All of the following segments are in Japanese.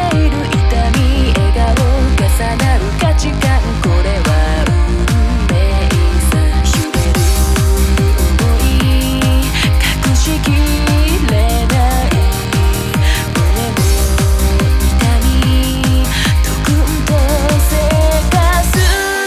いる痛み笑顔重なる価値観これは運命さ揺れる想い隠しきれない胸の痛みとくんとせかす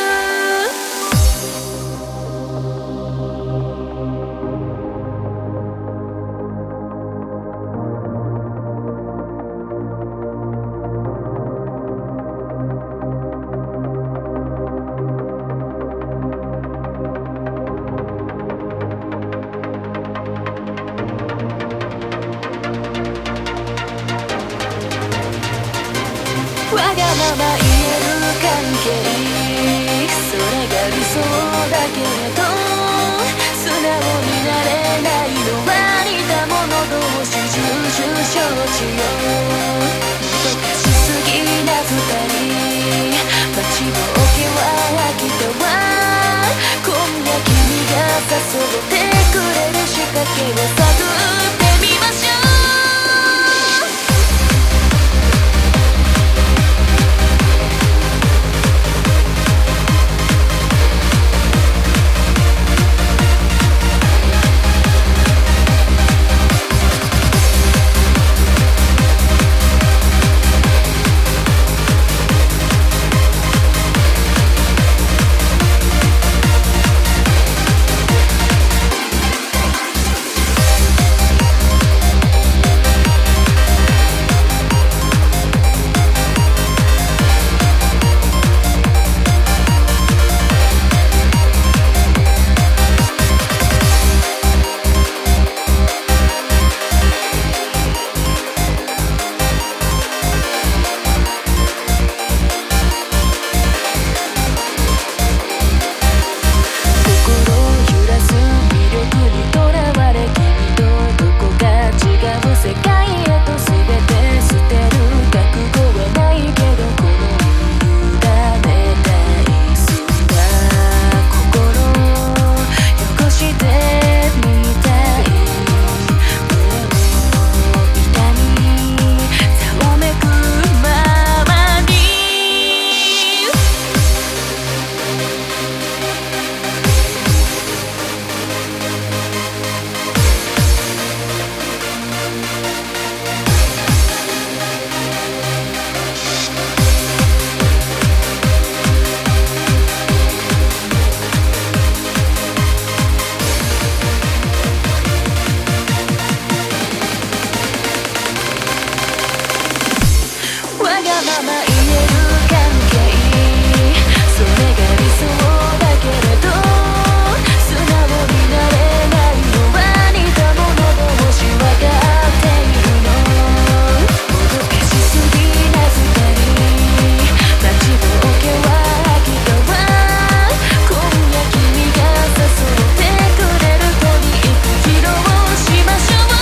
わがまま言える関係それが理想だけれど素直になれないのは似た者同士重々承知よもどかしすぎな二人待ちぼうけは飽きたわ今夜君が誘ってくれる仕掛けを探ってみましょうわがまま言える関係それが理想だけれど素直になれないのは似た者同士分かっているのもどかしすぎな二人待ちぼうけは飽きたわ今夜君が誘ってくれるとに行く披露しましょう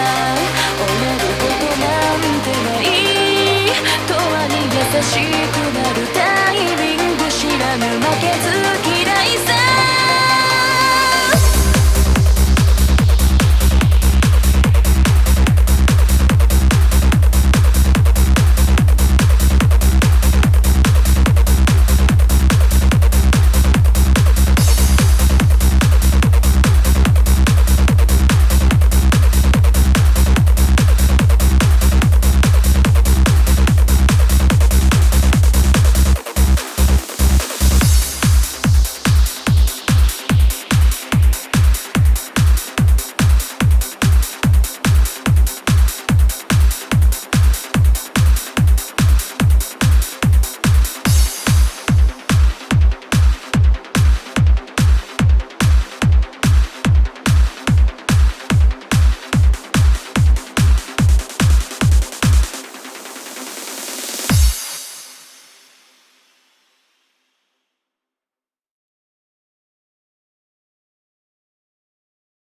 優しく